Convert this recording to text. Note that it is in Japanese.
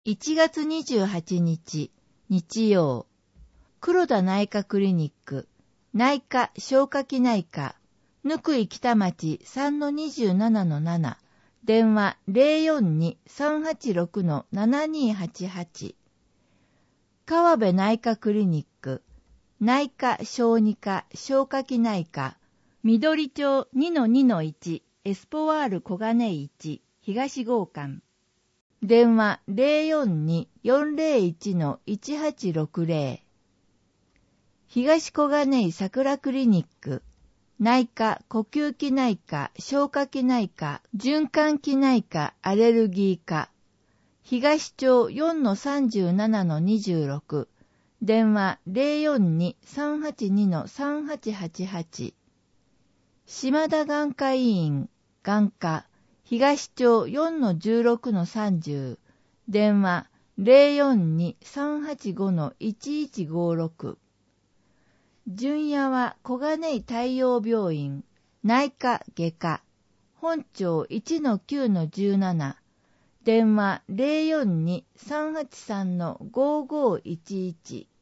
1月28日、日曜。黒田内科クリニック、内科消化器内科、ぬくい北町 3-27-7、電話 042-386-7288。川辺内科クリニック、内科小児科消化器内科、緑町 2-2-1 エスポワール小金井1東号館、電話 042-401-1860。東小金井桜クリニック、内科呼吸器内科消化器内科循環器内科アレルギー科、東町 4-37-26、電話 042-382-3888。島田眼科医院眼科、東町 4-16-30、電話 042-385-1156。純也は小金井太陽病院内科外科、本町 1-9-17、電話 042-383-5511。